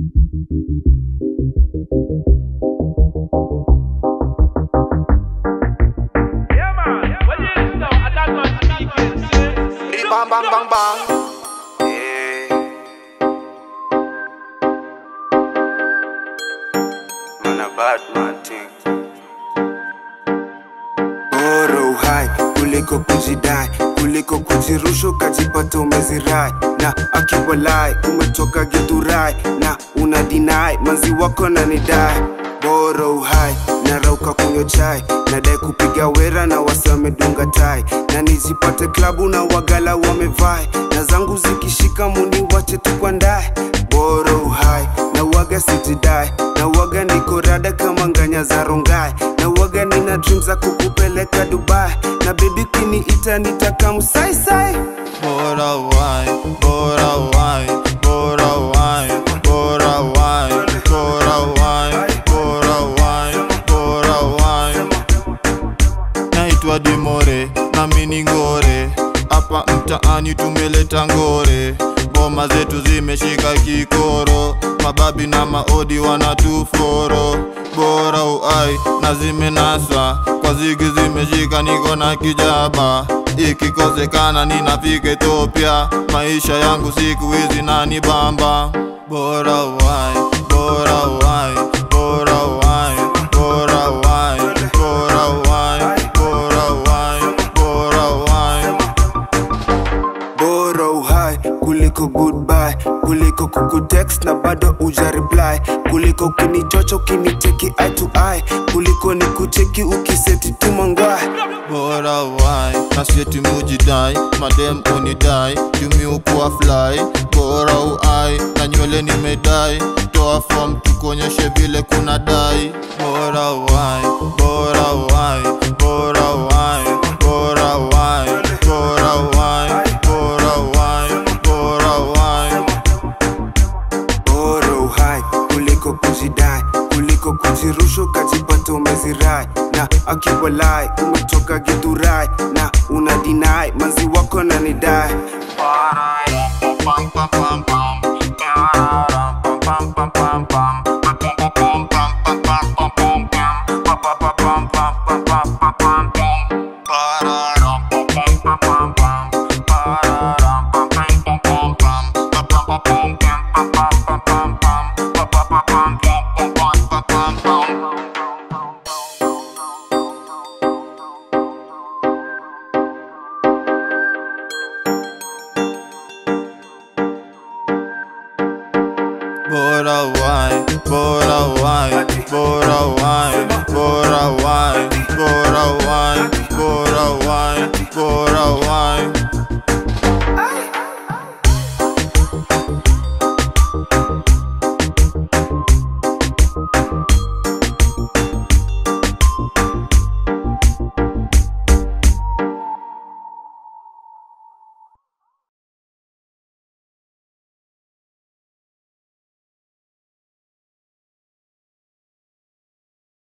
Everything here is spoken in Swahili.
Bang bang bang bang. Yeah. Man a bad man thing. Bora uhai kuliko kujidai, kuliko kujirusha ukajipata umezirai. Na akiwalai umetoka Githurai na una deny manzi wako na nidai. Bora uhai narauka kunywa chai, nadai kupiga wera na wasi wamedunga tai, na nijipate klabu na wagala wamevai, na zangu zikishika muni wache tu kwa ndai. Bora uhai na waga sijidai, na waga niko rada kama nganya za rongai, na waga nina dream za kukupeleka Dubai, na baby kiniita nitaka msaisai. Bora uhai, bora uhai, bora uhai, bora uhai, bora uhai, bora uhai, bora uhai. Naitwa Dimore na mini ngore, hapa mtaani tumeleta ngore. Ngoma zetu zimeshika kikoro, mababi na maodi wanatuforo. Bora uhai na zimenaswa, kwa zigi zimeshika niko na kijaba. Ikikosekana ninafika Ethiopia, maisha yangu siku hizi nani bamba. Bora uhai, bora uhai, bora uhai, bora uhai, bora uhai, bora uhai, bora uhai. Bora uhai kuliko goodbye, kuliko kukutext na bado uja reply, kuliko kinichocho kiniteki eye to eye, kuliko nikucheki ukiseti tu mangwai. Bora uhai na sieti mujidai, madem unidai, jumi ukuwa fly. Bora uhai na nywele nimedai, toa form tukonyeshe vile kuna dai. Bora uhai, bora uhai, bora uhai, bora uhai, bora uhai, bora uhai, bora uhai. Bora uhai kuliko kujidai, kuliko kujirusha ukajipata umezirai, na akiwalai umetoka Githurai na una deny manzi wako na nidai. Bora uhai, bora uhai, bora uhai, bora uhai, bora uhai, bora uhai, bora uhai.